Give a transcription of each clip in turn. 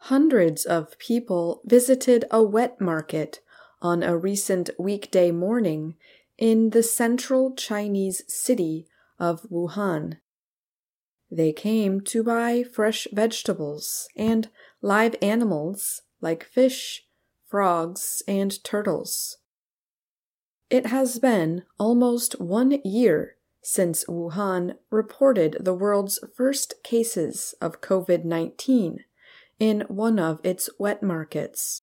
Hundreds of people visited a wet market on a recent weekday morning in the central Chinese city of Wuhan. They came to buy fresh vegetables and live animals like fish, frogs, and turtles. It has been almost 1 year since Wuhan reported the world's first cases of COVID-19 in one of its wet markets.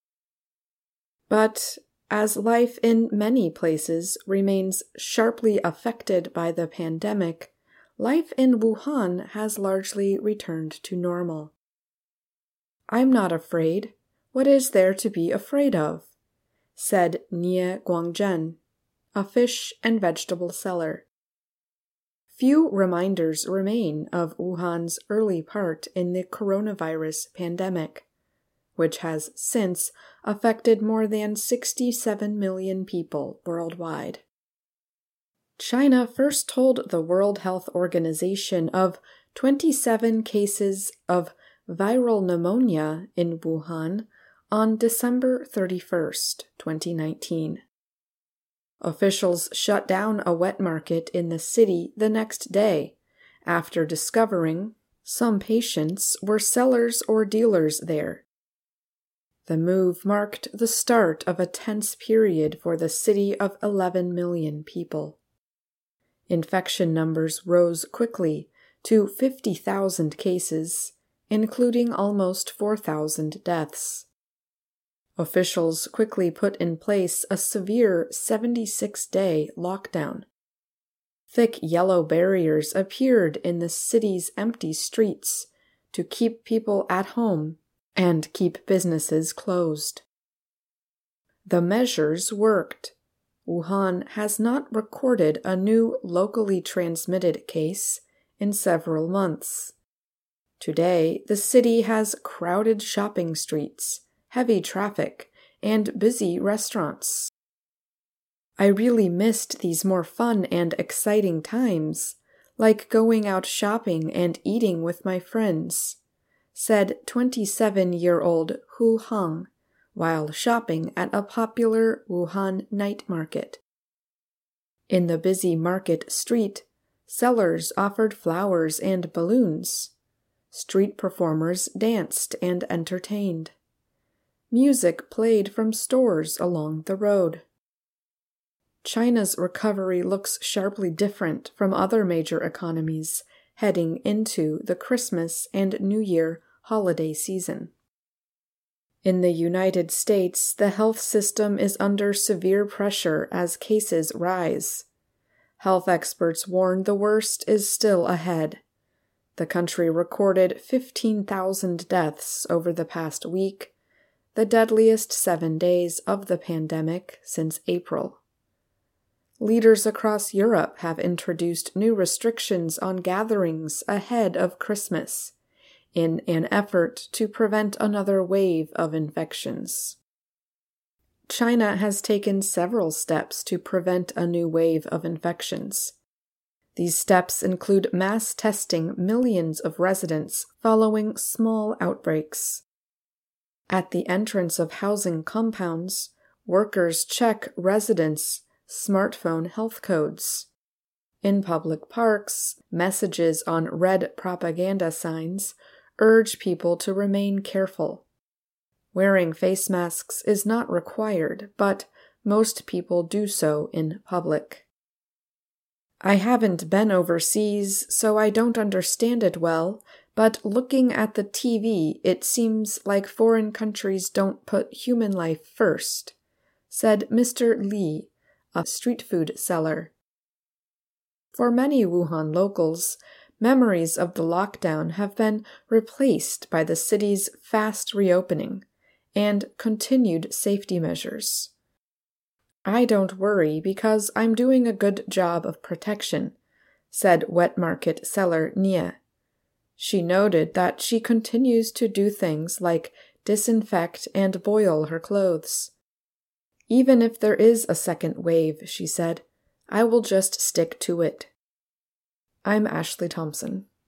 But as life in many places remains sharply affected by the pandemic, life in Wuhan has largely returned to normal. "I'm not afraid. What is there to be afraid of?" said Nie Guangzhen, a fish and vegetable seller. Few reminders remain of Wuhan's early part in the coronavirus pandemic, which has since affected more than 67 million people worldwide. China first told the World Health Organization of 27 cases of viral pneumonia in Wuhan on December 31st, 2019. Officials shut down a wet market in the city the next day after discovering some patients were sellers or dealers there. The move marked the start of a tense period for the city of 11 million people. Infection numbers rose quickly to 50,000 cases, including almost 4,000 deaths. Officials quickly put in place a severe 76-day lockdown. Thick yellow barriers appeared in the city's empty streets to keep people at home and keep businesses closed. The measures worked. Wuhan has not recorded a new locally transmitted case in several months. Today, the city has crowded shopping streets, heavy traffic, and busy restaurants. "I really missed these more fun and exciting times, like going out shopping and eating with my friends," said 27-year-old Hu Heng while shopping at a popular Wuhan night market. In the busy market street, sellers offered flowers and balloons. Street performers danced and entertained. Music played from stores along the road. China's recovery looks sharply different from other major economies heading into the Christmas and New Year holiday season. In the United States, the health system is under severe pressure as cases rise. Health experts warn the worst is still ahead. The country recorded 15,000 deaths over the past week, the deadliest 7 days of the pandemic since April. Leaders across Europe have introduced new restrictions on gatherings ahead of Christmas in an effort to prevent another wave of infections. China has taken several steps to prevent a new wave of infections. These steps include mass testing millions of residents following small outbreaks. At the entrance of housing compounds, workers check residents' smartphone health codes. In public parks, messages on red propaganda signs urge people to remain careful. Wearing face masks is not required, but most people do so in public. "I haven't been overseas, so I don't understand it well, but looking at the TV, it seems like foreign countries don't put human life first," said Mr. Li, a street food seller. For many Wuhan locals, memories of the lockdown have been replaced by the city's fast reopening and continued safety measures. "I don't worry because I'm doing a good job of protection," said wet market seller Nie. She noted that she continues to do things like disinfect and boil her clothes. "Even if there is a second wave," she said, "I will just stick to it." I'm Ashley Thompson.